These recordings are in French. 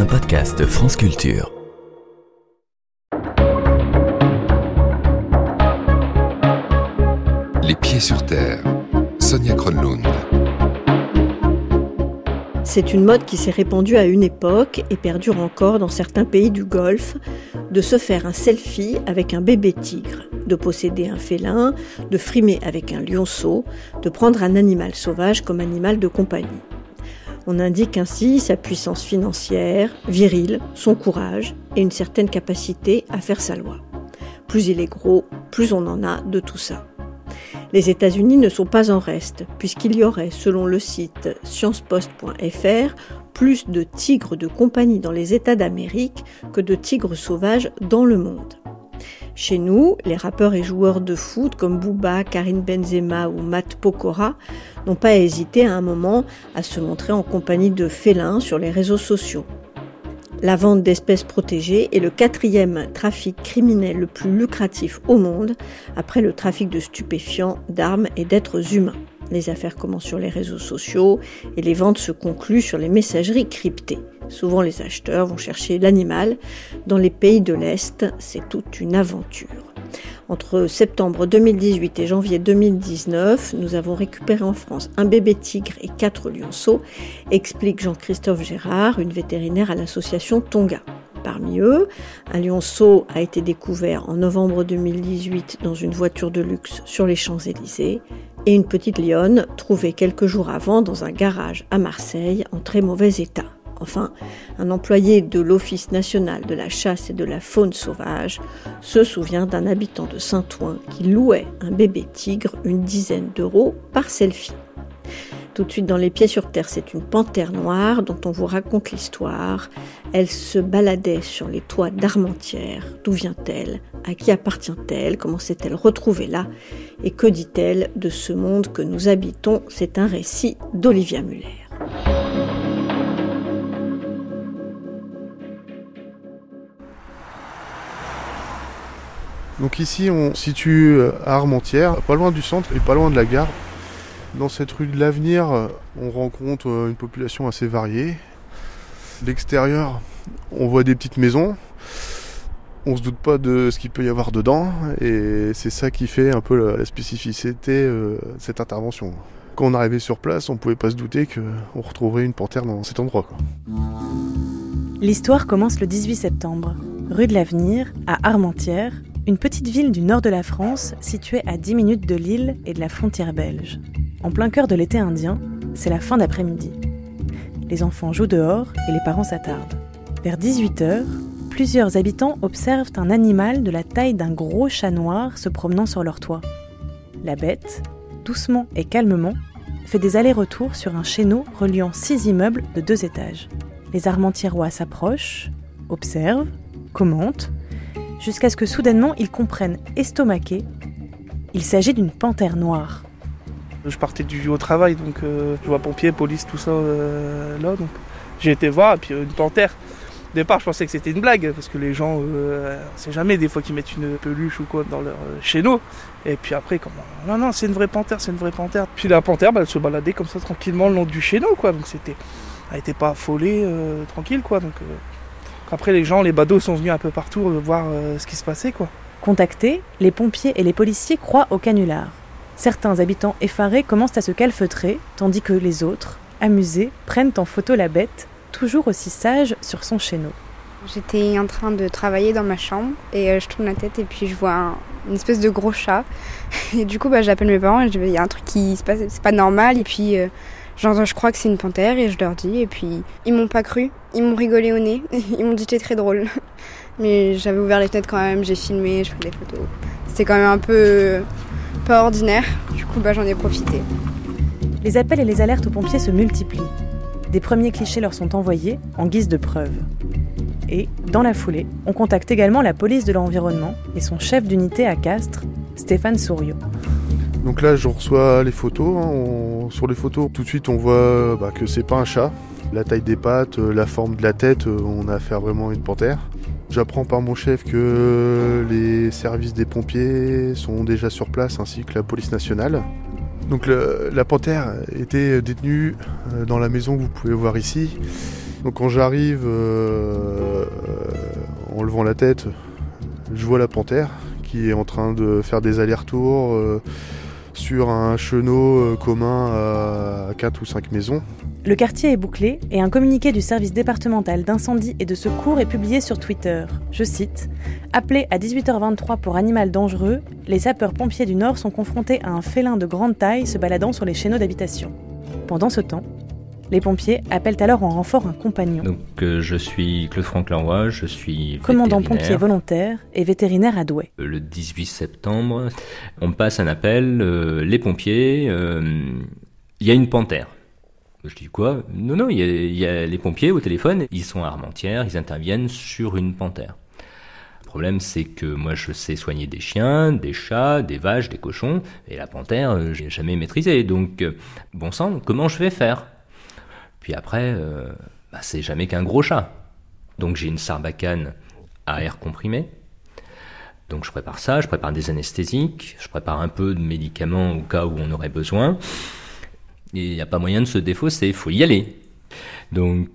un podcast France Culture. Les pieds sur terre, Sonia Kronlund. C'est une mode qui s'est répandue à une époque et perdure encore dans certains pays du Golfe, de se faire un selfie avec un bébé tigre, de posséder un félin, de frimer avec un lionceau, de prendre un animal sauvage comme animal de compagnie. On indique ainsi sa puissance financière, virile, son courage et une certaine capacité à faire sa loi. Plus il est gros, plus on en a de tout ça. Les États-Unis ne sont pas en reste, puisqu'il y aurait, selon le site sciencepost.fr, plus de tigres de compagnie dans les États d'Amérique que de tigres sauvages dans le monde. Chez nous, les rappeurs et joueurs de foot comme Booba, Karim Benzema ou Matt Pokora n'ont pas hésité à un moment à se montrer en compagnie de félins sur les réseaux sociaux. La vente d'espèces protégées est le 4e trafic criminel le plus lucratif au monde, après le trafic de stupéfiants, d'armes et d'êtres humains. Les affaires commencent sur les réseaux sociaux et les ventes se concluent sur les messageries cryptées. Souvent, les acheteurs vont chercher l'animal. Dans les pays de l'Est, c'est toute une aventure. Entre septembre 2018 et janvier 2019, nous avons récupéré en France un bébé tigre et 4 lionceaux, explique Jean-Christophe Gérard, une vétérinaire à l'association Tonga. Parmi eux, un lionceau a été découvert en novembre 2018 dans une voiture de luxe sur les Champs-Élysées et une petite lionne trouvée quelques jours avant dans un garage à Marseille en très mauvais état. Enfin, un employé de l'Office national de la chasse et de la faune sauvage se souvient d'un habitant de Saint-Ouen qui louait un bébé tigre une dizaine d'euros par selfie. Tout de suite dans Les Pieds sur Terre, c'est une panthère noire dont on vous raconte l'histoire. Elle se baladait sur les toits d'Armentières. D'où vient-elle ? À qui appartient-elle ? Comment s'est-elle retrouvée là ? Et que dit-elle de ce monde que nous habitons ? C'est un récit d'Olivia Muller. Donc ici on se situe à Armentières, pas loin du centre et pas loin de la gare. Dans cette rue de l'Avenir, on rencontre une population assez variée. De l'extérieur, on voit des petites maisons. On se doute pas de ce qu'il peut y avoir dedans et c'est ça qui fait un peu la spécificité de cette intervention. Quand on arrivait sur place, on pouvait pas se douter qu'on retrouverait une panthère dans cet endroit, quoi. L'histoire commence le 18 septembre, rue de l'Avenir, à Armentières, une petite ville du nord de la France située à 10 minutes de Lille et de la frontière belge. En plein cœur de l'été indien, c'est la fin d'après-midi. Les enfants jouent dehors et les parents s'attardent. Vers 18h, plusieurs habitants observent un animal de la taille d'un gros chat noir se promenant sur leur toit. La bête, doucement et calmement, fait des allers-retours sur un chéneau reliant 6 immeubles de 2 étages. Les Armentiérois s'approchent, observent, commentent, jusqu'à ce que soudainement ils comprennent estomaqués. Il s'agit d'une panthère noire. Je partais au travail, donc je vois pompiers, police, tout ça là. Donc j'ai été voir, et puis une panthère. Au départ, je pensais que c'était une blague, parce que les gens, on sait jamais, des fois qu'ils mettent une peluche ou quoi dans leur chéneau. Et puis après, non, c'est une vraie panthère, c'est une vraie panthère. Puis la panthère, elle se baladait comme ça tranquillement le long du chéneau, quoi. Donc elle était pas affolée, tranquille, quoi. Donc après, les gens, les badauds sont venus un peu partout voir ce qui se passait, quoi. Contactés, les pompiers et les policiers croient au canular. Certains habitants effarés commencent à se calfeutrer, tandis que les autres, amusés, prennent en photo la bête, toujours aussi sage sur son chéneau. J'étais en train de travailler dans ma chambre et je tourne la tête et puis je vois une espèce de gros chat. Et du coup, j'appelle mes parents et je dis il y a un truc qui se passe, c'est pas normal. Et puis je crois que c'est une panthère et je leur dis. Et puis ils m'ont pas cru, ils m'ont rigolé au nez, ils m'ont dit c'est très drôle. Mais j'avais ouvert les fenêtres quand même, j'ai filmé, je fais des photos. C'était quand même un peu pas ordinaire, du coup j'en ai profité. Les appels et les alertes aux pompiers se multiplient. Des premiers clichés leur sont envoyés en guise de preuve. Et, dans la foulée, on contacte également la police de l'environnement et son chef d'unité à Castres, Stéphane Souriau. Donc là je reçois les photos, sur les photos tout de suite on voit que c'est pas un chat. La taille des pattes, la forme de la tête, on a affaire vraiment à une panthère. J'apprends par mon chef que les services des pompiers sont déjà sur place ainsi que la police nationale. Donc la panthère était détenue dans la maison que vous pouvez voir ici. Donc quand j'arrive en levant la tête, je vois la panthère qui est en train de faire des allers-retours sur un chenot commun à 4 ou 5 maisons. Le quartier est bouclé et un communiqué du service départemental d'incendie et de secours est publié sur Twitter. Je cite « Appelés à 18h23 pour animal dangereux, les sapeurs-pompiers du Nord sont confrontés à un félin de grande taille se baladant sur les chéneaux d'habitation. » Pendant ce temps, les pompiers appellent alors en renfort un compagnon. Donc je suis Claude Franck-Leroy, je suis commandant pompier volontaire et vétérinaire à Douai. Le 18 septembre, on me passe un appel, les pompiers, il y a une panthère. Je dis quoi ? Non, il y a les pompiers au téléphone, ils sont à Armentières, ils interviennent sur une panthère. Le problème, c'est que moi, je sais soigner des chiens, des chats, des vaches, des cochons, et la panthère, je n'ai jamais maîtrisé. Donc, bon sang, comment je vais faire ? Puis après, c'est jamais qu'un gros chat. Donc j'ai une sarbacane à air comprimé. Donc je prépare ça, je prépare des anesthésiques, je prépare un peu de médicaments au cas où on aurait besoin. Et il n'y a pas moyen de se défausser, il faut y aller. Donc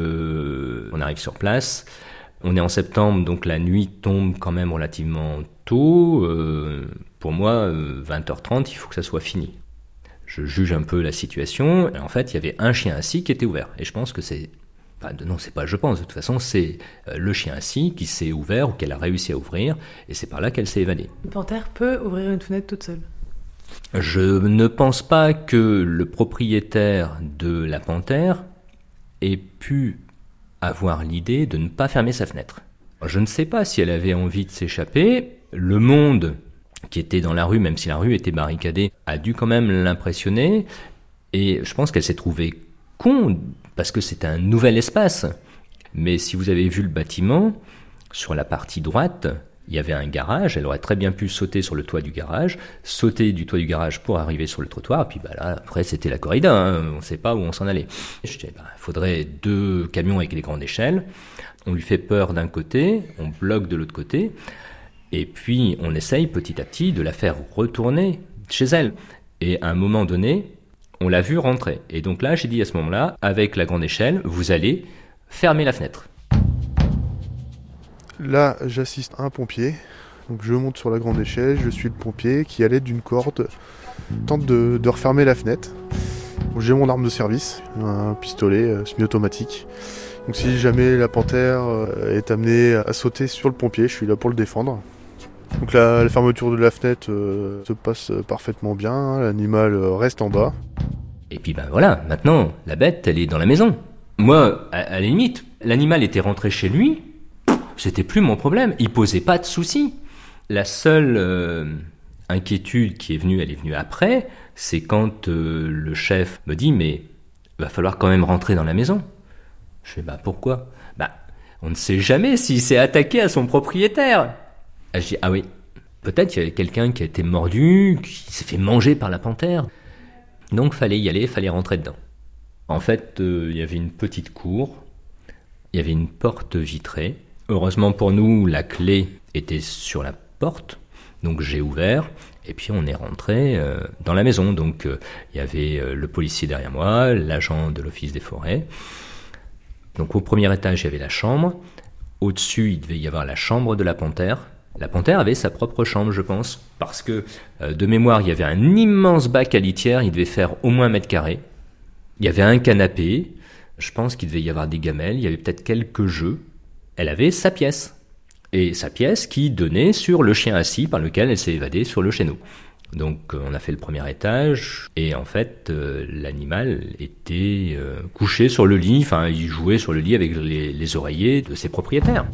on arrive sur place, on est en septembre, donc la nuit tombe quand même relativement tôt. Pour moi, 20h30, il faut que ça soit fini. Je juge un peu la situation, et en fait, il y avait un chien assis qui était ouvert. Et je pense que c'est... non, c'est pas je pense, de toute façon, c'est le chien assis qui s'est ouvert ou qu'elle a réussi à ouvrir, et c'est par là qu'elle s'est évadée. Une panthère peut ouvrir une fenêtre toute seule. Je ne pense pas que le propriétaire de la panthère ait pu avoir l'idée de ne pas fermer sa fenêtre. Je ne sais pas si elle avait envie de s'échapper. Le monde qui était dans la rue, même si la rue était barricadée, a dû quand même l'impressionner. Et je pense qu'elle s'est trouvée con, parce que c'est un nouvel espace. Mais si vous avez vu le bâtiment, sur la partie droite, il y avait un garage. Elle aurait très bien pu sauter sur le toit du garage, sauter du toit du garage pour arriver sur le trottoir. Et puis là, après, c'était la corrida. On ne sait pas où on s'en allait. Je disais, il faudrait 2 camions avec des grandes échelles. On lui fait peur d'un côté, on bloque de l'autre côté. Et puis, on essaye petit à petit de la faire retourner chez elle. Et à un moment donné, on l'a vue rentrer. Et donc là, j'ai dit à ce moment-là, avec la grande échelle, vous allez fermer la fenêtre. Là, j'assiste à un pompier. Donc je monte sur la grande échelle, je suis le pompier qui, à l'aide d'une corde, tente de refermer la fenêtre. Donc, j'ai mon arme de service, un pistolet semi-automatique. Donc si jamais la panthère est amenée à sauter sur le pompier, je suis là pour le défendre. Donc la fermeture de la fenêtre se passe parfaitement bien, l'animal reste en bas. Et puis voilà, maintenant, la bête, elle est dans la maison. Moi, à la limite, l'animal était rentré chez lui, c'était plus mon problème, il posait pas de soucis. La seule inquiétude qui est venue, elle est venue après, c'est quand le chef me dit « mais il va falloir quand même rentrer dans la maison ». Je fais « pourquoi ?» On ne sait jamais s'il s'est attaqué à son propriétaire. Je dis, ah oui, peut-être qu'il y avait quelqu'un qui a été mordu, qui s'est fait manger par la panthère. Donc fallait y aller, fallait rentrer dedans. En fait, il y avait une petite cour, il y avait une porte vitrée. Heureusement pour nous, la clé était sur la porte, donc j'ai ouvert, et puis on est rentré dans la maison. Donc il y avait le policier derrière moi, l'agent de l'Office des forêts. Donc au premier étage, il y avait la chambre. Au-dessus, il devait y avoir la chambre de la panthère. La panthère avait sa propre chambre, je pense, parce que, de mémoire, il y avait un immense bac à litière, il devait faire au moins 1 mètre carré. Il y avait un canapé, je pense qu'il devait y avoir des gamelles, il y avait peut-être quelques jeux. Elle avait sa pièce, et sa pièce qui donnait sur le chien assis par lequel elle s'est évadée sur le chéneau. Donc on a fait le premier étage, et en fait, l'animal était couché sur le lit, enfin il jouait sur le lit avec les oreillers de ses propriétaires.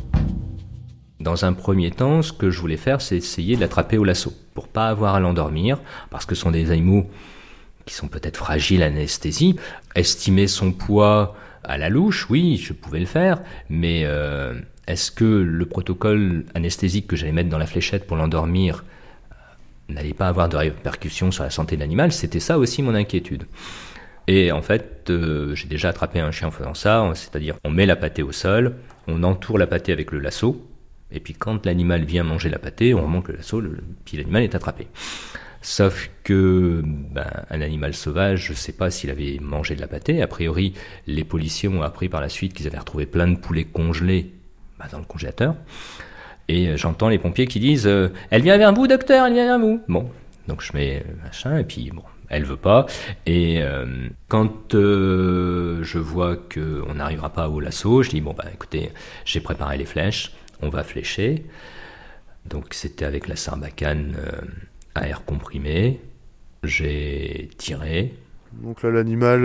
Dans un premier temps, ce que je voulais faire, c'est essayer de l'attraper au lasso, pour pas avoir à l'endormir, parce que ce sont des animaux qui sont peut-être fragiles à l'anesthésie. Estimer son poids à la louche, oui, je pouvais le faire, mais est-ce que le protocole anesthésique que j'allais mettre dans la fléchette pour l'endormir n'allait pas avoir de répercussions sur la santé de l'animal? C'était ça aussi mon inquiétude. Et en fait, j'ai déjà attrapé un chien en faisant ça, c'est-à-dire on met la pâtée au sol, on entoure la pâtée avec le lasso, et puis quand l'animal vient manger la pâtée, on remonte le lasso, puis l'animal est attrapé. Sauf que un animal sauvage, je ne sais pas s'il avait mangé de la pâtée. A priori, les policiers ont appris par la suite qu'ils avaient retrouvé plein de poulets congelés dans le congélateur. Et j'entends les pompiers qui disent « Elle vient vers vous, docteur, elle vient vers vous !» Bon, donc je mets machin, et puis bon, elle veut pas. Et quand je vois qu'on n'arrivera pas au lasso, je dis « Bon, écoutez, j'ai préparé les flèches, on va flécher. » Donc c'était avec la sarbacane à air comprimé. J'ai tiré. Donc là, l'animal,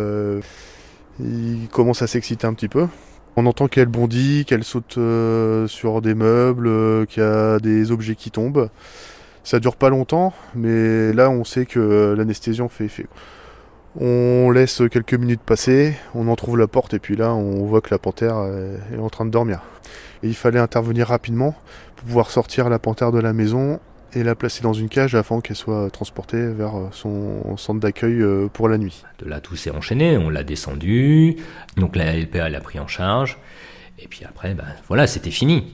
il commence à s'exciter un petit peu. On entend qu'elle bondit, qu'elle saute sur des meubles, qu'il y a des objets qui tombent. Ça dure pas longtemps, mais là, on sait que l'anesthésion fait effet. On laisse quelques minutes passer, on en trouve la porte, et puis là, on voit que la panthère est en train de dormir. Et il fallait intervenir rapidement pour pouvoir sortir la panthère de la maison et la placer dans une cage afin qu'elle soit transportée vers son centre d'accueil pour la nuit. De là, tout s'est enchaîné, on l'a descendu, donc la LPA l'a pris en charge, et puis après, voilà, c'était fini.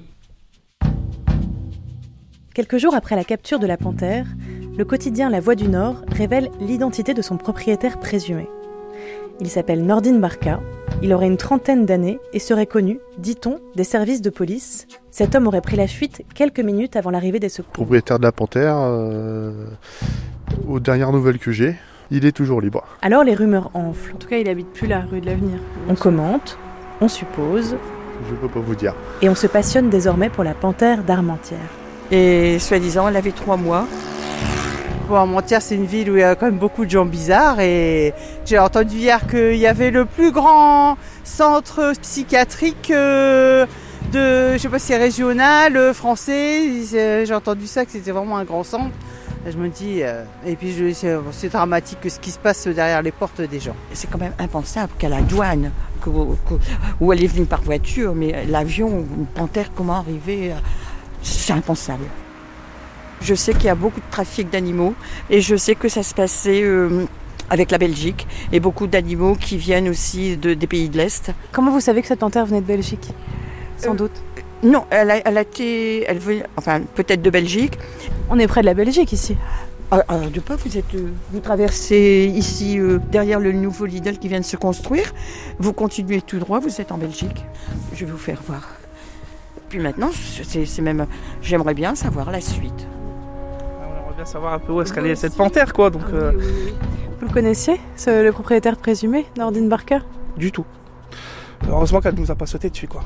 Quelques jours après la capture de la panthère, le quotidien La Voix du Nord révèle l'identité de son propriétaire présumé. Il s'appelle Nordine Barka, il aurait une trentaine d'années et serait connu, dit-on, des services de police. Cet homme aurait pris la fuite quelques minutes avant l'arrivée des secours. Propriétaire de la panthère, aux dernières nouvelles que j'ai, il est toujours libre. Alors les rumeurs enflent. En tout cas, il habite plus là, rue de l'Avenir. On commente, on suppose. Je peux pas vous dire. Et on se passionne désormais pour la panthère d'Armentières. Et soi-disant, elle avait 3 mois. Bon, Armentières, c'est une ville où il y a quand même beaucoup de gens bizarres et j'ai entendu hier qu'il y avait le plus grand centre psychiatrique de, je sais pas si c'est régional, français. J'ai entendu ça, que c'était vraiment un grand centre. Je me dis, et puis c'est dramatique ce qui se passe derrière les portes des gens. C'est quand même impensable qu'à la douane, où elle est venue par voiture, mais l'avion, une panthère, comment arriver, c'est impensable. Je sais qu'il y a beaucoup de trafic d'animaux et je sais que ça se passait avec la Belgique et beaucoup d'animaux qui viennent aussi des pays de l'Est. Comment vous savez que cette panthère venait de Belgique ? Sans doute. Non, elle venait, enfin peut-être de Belgique. On est près de la Belgique ici. De pas, vous traversez ici derrière le nouveau Lidl qui vient de se construire. Vous continuez tout droit, vous êtes en Belgique. Je vais vous faire voir. Puis maintenant, c'est même, j'aimerais bien savoir la suite. On aimerait bien savoir un peu où est-ce qu'elle est cette panthère, quoi. Donc, Vous le connaissiez, le propriétaire présumé, Nordine Barka ? Du tout. Heureusement qu'elle ne nous a pas sauté dessus, quoi.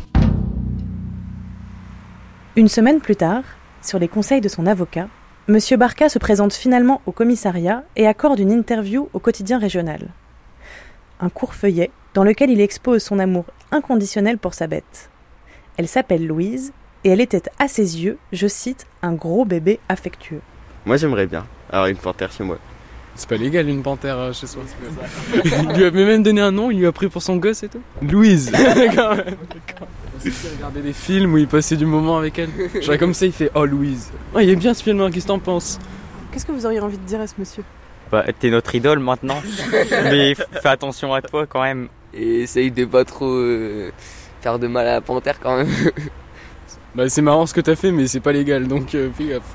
Une semaine plus tard, sur les conseils de son avocat, M. Barka se présente finalement au commissariat et accorde une interview au quotidien régional. Un court feuillet dans lequel il expose son amour inconditionnel pour sa bête. Elle s'appelle Louise et elle était à ses yeux, je cite, un gros bébé affectueux. Moi j'aimerais bien avoir une panthère chez moi. C'est pas légal une panthère chez soi. Il lui avait même donné un nom, il lui a pris pour son gosse et tout. Louise. Quand même. Il regardait des films où il passait du moment avec elle. Genre comme ça il fait oh Louise. Oh, il est bien ce film, qu'est-ce que t'en penses ? Qu'est-ce que vous auriez envie de dire à ce monsieur ? T'es notre idole maintenant. Mais fais attention à toi quand même. Et essaye de pas trop faire de mal à la panthère quand même. C'est marrant ce que t'as fait mais c'est pas légal donc fais gaffe.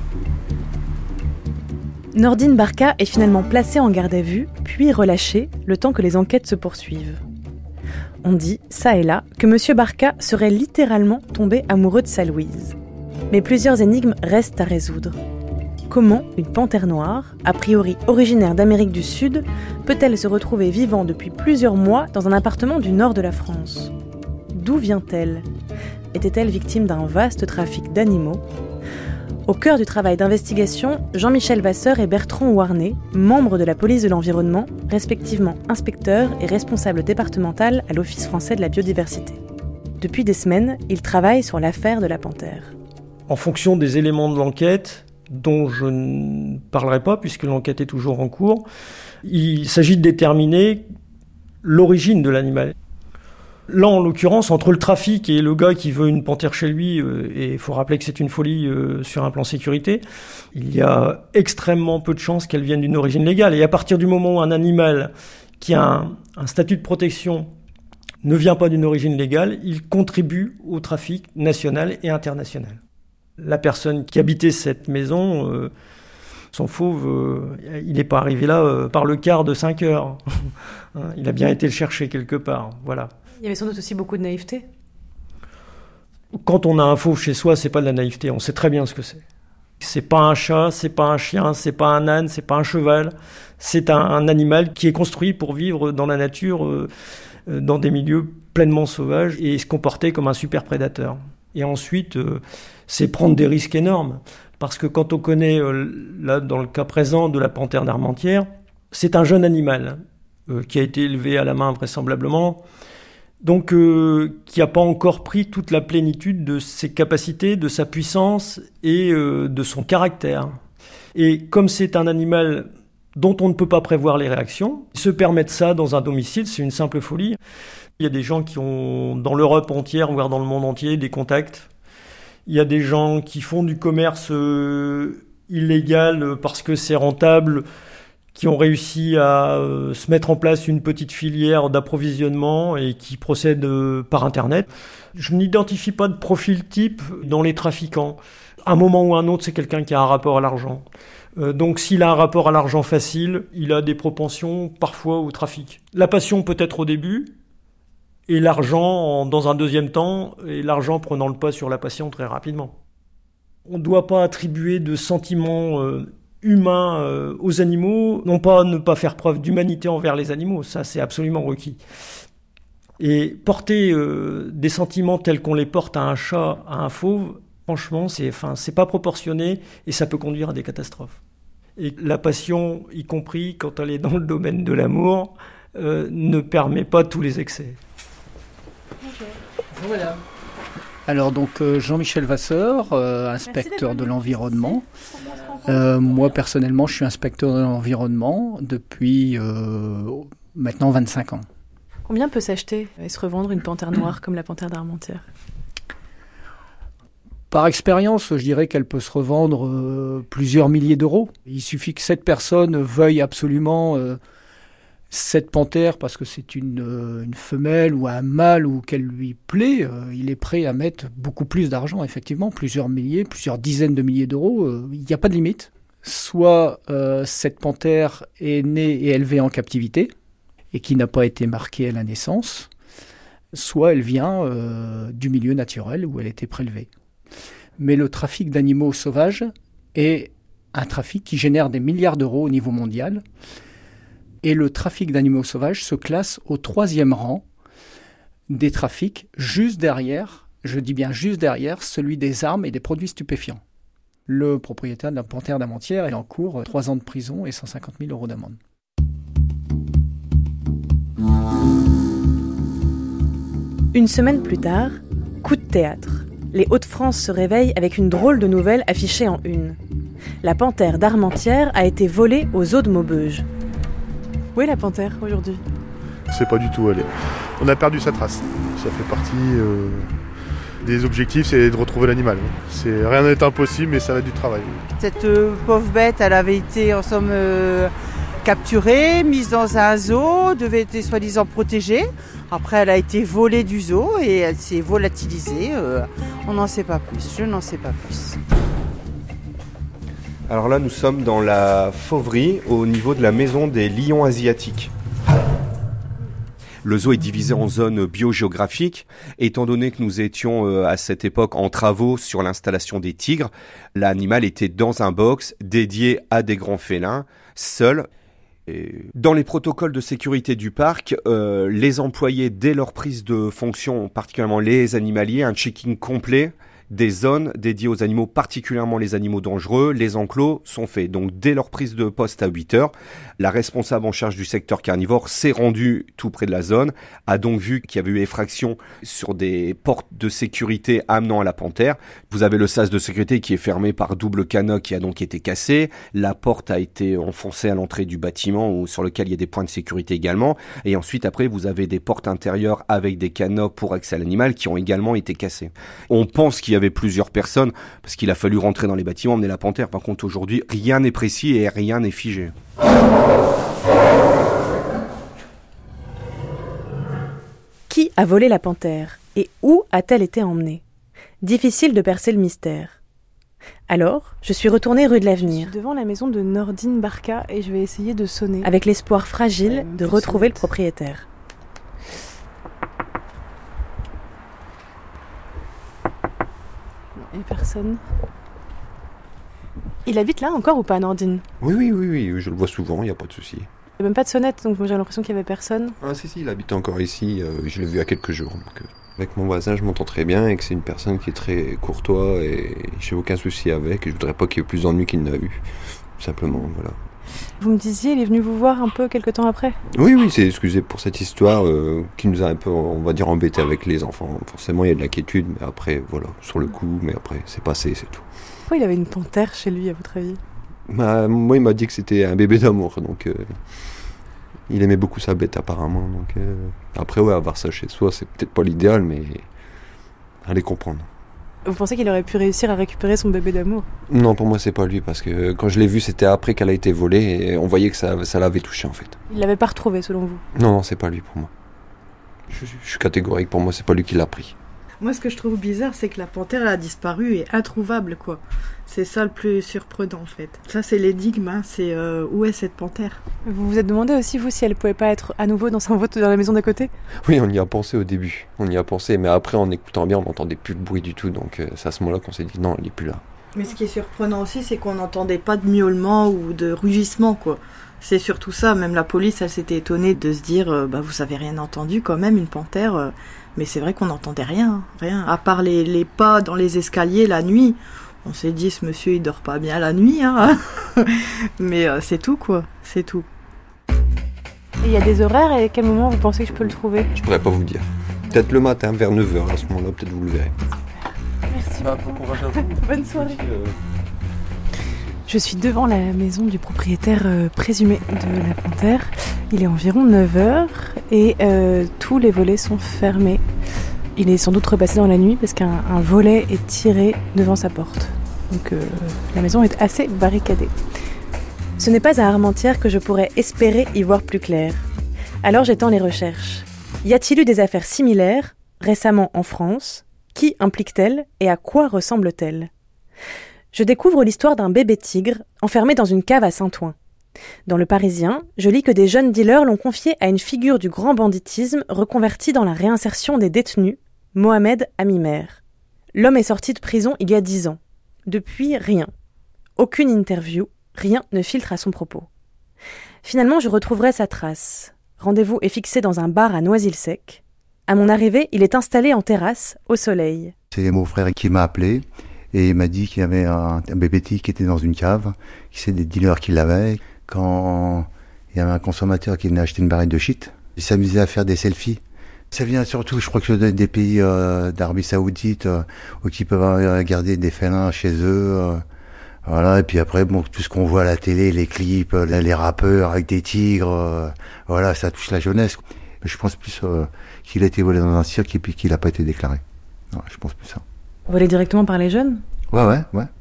Nordine Barka est finalement placé en garde à vue, puis relâché, le temps que les enquêtes se poursuivent. On dit, ça et là, que M. Barka serait littéralement tombé amoureux de sa Louise. Mais plusieurs énigmes restent à résoudre. Comment une panthère noire, a priori originaire d'Amérique du Sud, peut-elle se retrouver vivant depuis plusieurs mois dans un appartement du nord de la France ? D'où vient-elle ? Était-elle victime d'un vaste trafic d'animaux ? Au cœur du travail d'investigation, Jean-Michel Vasseur et Bertrand Warnet, membres de la police de l'environnement, respectivement inspecteurs et responsables départemental à l'Office français de la biodiversité. Depuis des semaines, ils travaillent sur l'affaire de la panthère. En fonction des éléments de l'enquête, dont je ne parlerai pas puisque l'enquête est toujours en cours, il s'agit de déterminer l'origine de l'animal. Là, en l'occurrence, entre le trafic et le gars qui veut une panthère chez lui, et il faut rappeler que c'est une folie sur un plan sécurité, il y a extrêmement peu de chances qu'elle vienne d'une origine légale. Et à partir du moment où un animal qui a un statut de protection ne vient pas d'une origine légale, il contribue au trafic national et international. La personne qui habitait cette maison Son fauve, il n'est pas arrivé là par le quart de 5 heures. Il a bien été le chercher quelque part, voilà. Il y avait sans doute aussi beaucoup de naïveté. Quand on a un fauve chez soi, c'est pas de la naïveté, on sait très bien ce que c'est. C'est pas un chat, c'est pas un chien, c'est pas un âne, c'est pas un cheval. C'est un animal qui est construit pour vivre dans la nature, dans des milieux pleinement sauvages et se comporter comme un super prédateur. Et ensuite, c'est prendre des risques énormes. Parce que quand on connaît, là, dans le cas présent de la panthère d'Armentières, c'est un jeune animal qui a été élevé à la main vraisemblablement, donc qui n'a pas encore pris toute la plénitude de ses capacités, de sa puissance et de son caractère. Et comme c'est un animal dont on ne peut pas prévoir les réactions, se permettre ça dans un domicile, c'est une simple folie. Il y a des gens qui ont, dans l'Europe entière, voire dans le monde entier, des contacts. Il y a des gens qui font du commerce illégal parce que c'est rentable, qui ont réussi à se mettre en place une petite filière d'approvisionnement et qui procèdent par Internet. Je n'identifie pas de profil type dans les trafiquants. À un moment ou à un autre, c'est quelqu'un qui a un rapport à l'argent. Donc s'il a un rapport à l'argent facile, il a des propensions parfois au trafic. La passion peut-être au début, et l'argent dans un deuxième temps, et l'argent prenant le pas sur la passion très rapidement. On ne doit pas attribuer de sentiments humains aux animaux, non pas ne pas faire preuve d'humanité envers les animaux, ça c'est absolument requis. Et porter des sentiments tels qu'on les porte à un chat, à un fauve, franchement, c'est pas proportionné et ça peut conduire à des catastrophes. Et la passion, y compris quand elle est dans le domaine de l'amour, ne permet pas tous les excès. Voilà. Alors donc Jean-Michel Vasseur, inspecteur de l'environnement. Moi personnellement je suis inspecteur de l'environnement depuis maintenant 25 ans. Combien peut s'acheter et se revendre une panthère noire comme la panthère d'Armentières ? Par expérience, je dirais qu'elle peut se revendre plusieurs milliers d'euros. Il suffit que cette personne veuille absolument cette panthère parce que c'est une femelle ou un mâle ou qu'elle lui plaît, il est prêt à mettre beaucoup plus d'argent, effectivement, plusieurs milliers, plusieurs dizaines de milliers d'euros. Il n'y a pas de limite. Soit cette panthère est née et élevée en captivité et qui n'a pas été marquée à la naissance, soit elle vient du milieu naturel où elle a été prélevée. Mais le trafic d'animaux sauvages est un trafic qui génère des milliards d'euros au niveau mondial. Et le trafic d'animaux sauvages se classe au 3e rang des trafics, juste derrière, je dis bien juste derrière, celui des armes et des produits stupéfiants. Le propriétaire de la panthère d'Armentières est en cours 3 ans de prison et 150 000 euros d'amende. Une semaine plus tard, coup de théâtre. Les Hauts-de-France se réveillent avec une drôle de nouvelle affichée en une. La panthère d'Armentières a été volée aux eaux de Maubeuge. Où est la panthère aujourd'hui ? On ne sait pas du tout où elle est. On a perdu sa trace. Ça fait partie des objectifs, c'est de retrouver l'animal. Rien n'est impossible, mais ça va être du travail. Cette pauvre bête, elle avait été en somme capturée, mise dans un zoo, devait être soi-disant protégée. Après, elle a été volée du zoo et elle s'est volatilisée. On n'en sait pas plus, je n'en sais pas plus. Alors là, nous sommes dans la fauverie au niveau de la maison des lions asiatiques. Le zoo est divisé en zones biogéographiques. Étant donné que nous étions à cette époque en travaux sur l'installation des tigres, l'animal était dans un box dédié à des grands félins, seul. Et dans les protocoles de sécurité du parc, les employés, dès leur prise de fonction, particulièrement les animaliers, un checking complet des zones dédiées aux animaux, particulièrement les animaux dangereux, les enclos sont faits. Donc dès leur prise de poste à 8 heures, la responsable en charge du secteur carnivore s'est rendue tout près de la zone, a donc vu qu'il y avait eu effraction sur des portes de sécurité amenant à la panthère. Vous avez le sas de sécurité qui est fermé par double cadenas qui a donc été cassé. La porte a été enfoncée à l'entrée du bâtiment sur lequel il y a des points de sécurité également. Et ensuite après vous avez des portes intérieures avec des cadenas pour accès à l'animal qui ont également été cassées. On pense qu'il y avait plusieurs personnes parce qu'il a fallu rentrer dans les bâtiments, emmener la panthère. Par contre aujourd'hui rien n'est précis et rien n'est figé. Qui a volé la panthère et où a-t-elle été emmenée ? Difficile de percer le mystère. Alors, je suis retournée rue de l'Avenir. Je suis devant la maison de Nordine Barca et je vais essayer de sonner. Avec l'espoir fragile de retrouver le propriétaire. Et personne. Il habite là encore ou pas, Nordine ? Oui, je le vois souvent, il n'y a pas de souci. Il n'y a même pas de sonnette, donc moi j'ai l'impression qu'il n'y avait personne. Ah si, il habite encore ici, je l'ai vu il y a quelques jours. Donc, avec mon voisin, je m'entends très bien et que c'est une personne qui est très courtois et j'ai aucun souci avec. Et je voudrais pas qu'il y ait plus d'ennuis qu'il n'a eu, simplement, voilà. Vous me disiez, il est venu vous voir un peu quelques temps après ? Oui, c'est excusez pour cette histoire qui nous a un peu, on va dire, embêtés avec les enfants. Forcément, il y a de l'inquiétude, mais après, voilà, sur le coup, mais après, c'est passé, c'est tout. Pourquoi il avait une panthère chez lui, à votre avis ? Moi, il m'a dit que c'était un bébé d'amour, donc il aimait beaucoup sa bête apparemment. Donc après, ouais, avoir ça chez soi, c'est peut-être pas l'idéal, mais allez comprendre. Vous pensez qu'il aurait pu réussir à récupérer son bébé d'amour ? Non, pour moi, c'est pas lui, parce que quand je l'ai vu, c'était après qu'elle a été volée, et on voyait que ça l'avait touché, en fait. Il l'avait pas retrouvé, selon vous ? Non, c'est pas lui pour moi. Je suis catégorique, pour moi, c'est pas lui qui l'a pris. Moi, ce que je trouve bizarre, c'est que la panthère elle a disparu et introuvable, quoi. C'est ça le plus surprenant, en fait. Ça, c'est l'énigme, hein. C'est où est cette panthère ? Vous vous êtes demandé aussi, vous, si elle pouvait pas être à nouveau dans la maison d'à côté ? Oui, on y a pensé au début. On y a pensé, mais après, en écoutant bien, on n'entendait plus le bruit du tout. Donc, c'est à ce moment-là qu'on s'est dit, non, elle n'est plus là. Mais ce qui est surprenant aussi, c'est qu'on n'entendait pas de miaulement ou de rugissement, quoi. C'est surtout ça. Même la police, elle s'était étonnée de se dire, vous avez rien entendu quand même, une panthère. Mais c'est vrai qu'on n'entendait rien. À part les pas dans les escaliers la nuit. On s'est dit, ce monsieur, il dort pas bien la nuit, hein. Mais c'est tout, quoi. C'est tout. Et il y a des horaires, et à quel moment vous pensez que je peux le trouver ? Je pourrais pas vous dire. Peut-être le matin, vers 9h, à ce moment-là, peut-être vous le verrez. Merci. Bon courage à vous. Bonne soirée. Je suis devant la maison du propriétaire présumé de la panthère. Il est environ 9h et tous les volets sont fermés. Il est sans doute repassé dans la nuit parce qu'un volet est tiré devant sa porte. Donc la maison est assez barricadée. Ce n'est pas à Armentières que je pourrais espérer y voir plus clair. Alors j'étends les recherches. Y a-t-il eu des affaires similaires, récemment en France ? Qui implique-t-elle et à quoi ressemble-t-elle ? Je découvre l'histoire d'un bébé tigre enfermé dans une cave à Saint-Ouen. Dans Le Parisien, je lis que des jeunes dealers l'ont confié à une figure du grand banditisme reconvertie dans la réinsertion des détenus, Mohamed Amimer. L'homme est sorti de prison il y a 10 ans. Depuis, rien. Aucune interview, rien ne filtre à son propos. Finalement, je retrouverai sa trace. Rendez-vous est fixé dans un bar à Noisy-le-Sec. À mon arrivée, il est installé en terrasse, au soleil. C'est mon frère qui m'a appelé. Et il m'a dit qu'il y avait un bébé tigre qui était dans une cave, qui c'est des dealers qui l'avaient. Quand il y avait un consommateur qui venait acheter une barrette de shit, il s'amusait à faire des selfies. Ça vient surtout, je crois que des pays d'Arabie Saoudite où ils peuvent garder des félins chez eux. Voilà, et puis après, bon, tout ce qu'on voit à la télé, les clips, les rappeurs avec des tigres, voilà, ça touche la jeunesse. Mais je pense plus qu'il a été volé dans un cirque et puis qu'il n'a pas été déclaré. Ouais, je pense plus ça. Volé directement par les jeunes ? Ouais.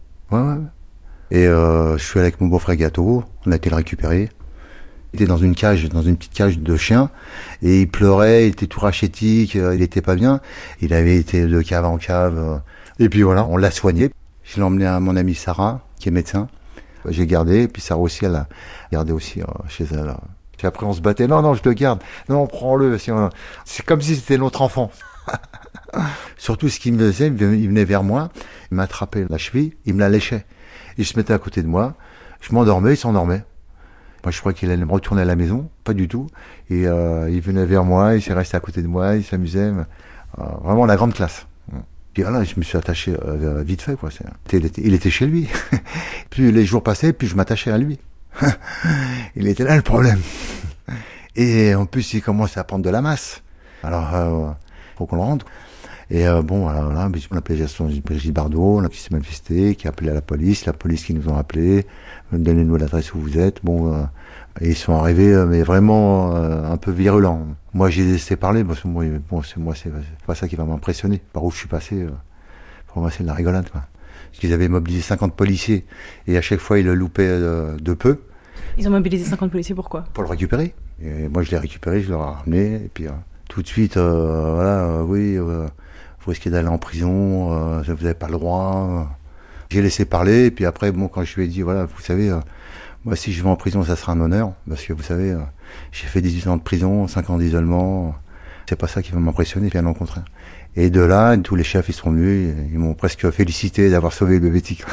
Et je suis allé avec mon beau-frère Gâteau, on a été le récupérer. Il était dans une petite cage de chien, et il pleurait, il était tout rachétique, il était pas bien. Il avait été de cave en cave, et puis voilà, on l'a soigné. Je l'ai emmené à mon amie Sarah, qui est médecin. J'ai gardé, et puis Sarah aussi, elle a gardé aussi chez elle. Puis après on se battait, non, je le garde, non, prends-le. C'est comme si c'était notre enfant. Surtout ce qu'il me faisait, il venait vers moi, il m'attrapait la cheville, il me la léchait. Il se mettait à côté de moi, je m'endormais, il s'endormait. Moi je crois qu'il allait me retourner à la maison, pas du tout. Et il venait vers moi, il s'est resté à côté de moi, il s'amusait. Vraiment la grande classe. Puis voilà, je me suis attaché vite fait, quoi. Il était chez lui. Plus les jours passaient, plus je m'attachais à lui. Il était là le problème. Et en plus il commençait à prendre de la masse. Alors faut qu'on le rende. Et bon, voilà, on a appelé Brigitte Bardot, qui s'est manifesté, qui a appelé à la police qui nous ont appelé, donnez-nous l'adresse où vous êtes. Bon, et ils sont arrivés, mais vraiment un peu virulents. Moi, j'ai laissé parler, parce que c'est pas ça qui va m'impressionner. Par où je suis passé, pour moi, c'est de la rigolade, quoi. Parce qu'ils avaient mobilisé 50 policiers, et à chaque fois, ils le loupaient de peu. Ils ont mobilisé 50 policiers, pourquoi ? Pour le récupérer. Et moi, je l'ai récupéré, je l'ai ramené, et puis tout de suite, voilà, oui... vous risquez d'aller en prison, vous n'avez pas le droit. J'ai laissé parler, et puis après, bon, quand je lui ai dit, voilà, vous savez, moi, si je vais en prison, ça sera un honneur, parce que vous savez, j'ai fait 18 ans de prison, 5 ans d'isolement, c'est pas ça qui va m'impressionner, bien au contraire. Et de là, tous les chefs, ils sont venus, ils m'ont presque félicité d'avoir sauvé le bébé tigre.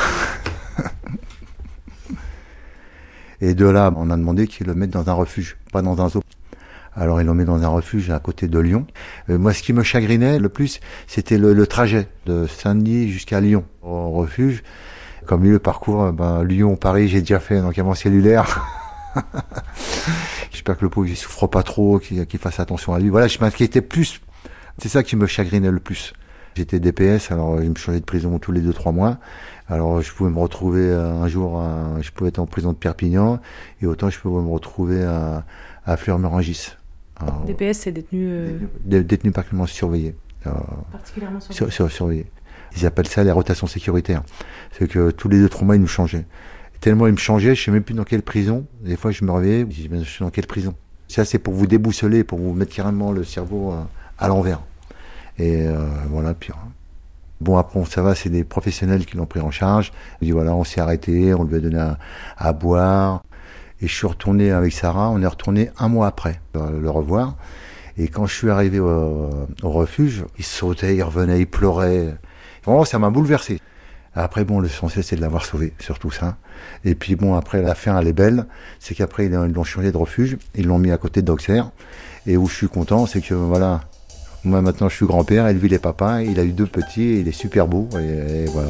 Et de là, on a demandé qu'ils le mettent dans un refuge, pas dans un zoo. Alors ils l'ont mis dans un refuge à côté de Lyon. Moi, ce qui me chagrinait le plus, c'était le trajet de Saint-Denis jusqu'à Lyon, au refuge. Comme lui, le parcours, Lyon-Paris, j'ai déjà fait, donc avant cellulaire. J'espère que le pauvre, il souffre pas trop, qu'il fasse attention à lui. Voilà, je m'inquiétais plus. C'est ça qui me chagrinait le plus. J'étais DPS, alors je me changeais de prison tous les 2-3 mois. Alors je pouvais me retrouver un jour, je pouvais être en prison de Perpignan, et autant je pouvais me retrouver à Fleurs-Mérangis. DPS, c'est détenu... Détenu particulièrement surveillé. Particulièrement surveillé. Surveillé. Ils appellent ça les rotations sécuritaires. C'est que tous les 2-3 mois, ils nous changeaient. Tellement ils me changeaient, je ne sais même plus dans quelle prison. Des fois, je me réveillais, je dis, je suis dans quelle prison. Ça, c'est pour vous déboussoler, pour vous mettre carrément le cerveau à l'envers. Et voilà, puis... Bon, après, ça va, c'est des professionnels qui l'ont pris en charge. Je dis, voilà, on s'est arrêté, on lui a donné à boire. Et je suis retourné avec Sarah, on est retourné 1 mois après, le revoir. Et quand je suis arrivé au refuge, il sautait, il revenait, il pleurait. Vraiment, ça m'a bouleversé. Après, bon, l'essentiel, c'est de l'avoir sauvé, surtout ça. Et puis, bon, après, la fin, elle est belle. C'est qu'après, ils l'ont changé de refuge. Ils l'ont mis à côté d'Auxerre. Et où je suis content, c'est que, voilà, moi, maintenant, je suis grand-père. Et lui, il est papa. Il a eu 2 petits. Et il est super beau. Et voilà.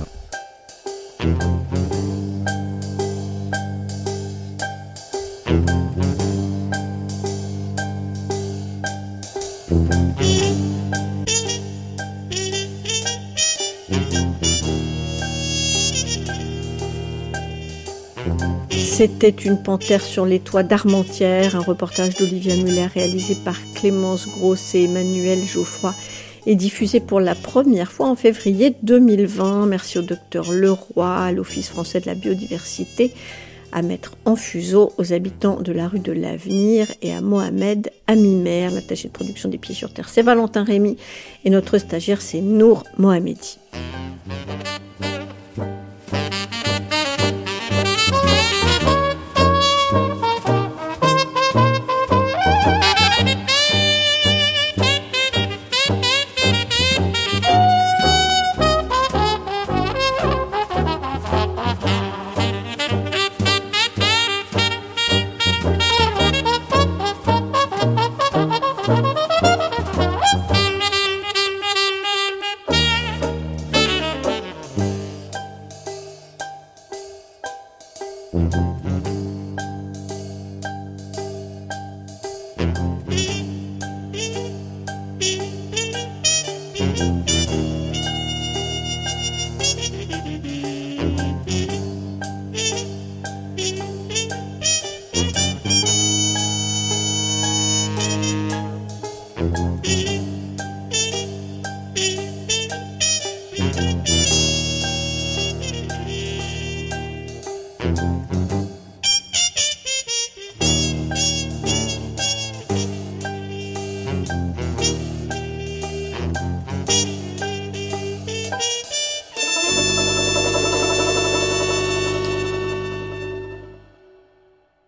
C'était une panthère sur les toits d'Armentières, un reportage d'Olivia Muller réalisé par Clémence Gross et Emmanuel Geoffroy et diffusé pour la première fois en février 2020. Merci au docteur Leroy, à l'Office français de la biodiversité, à Maître en fuseau, aux habitants de la rue de l'Avenir et à Mohamed Amimer, l'attaché de production des Pieds sur Terre. C'est Valentin Rémy et notre stagiaire c'est Nour Mohamedi.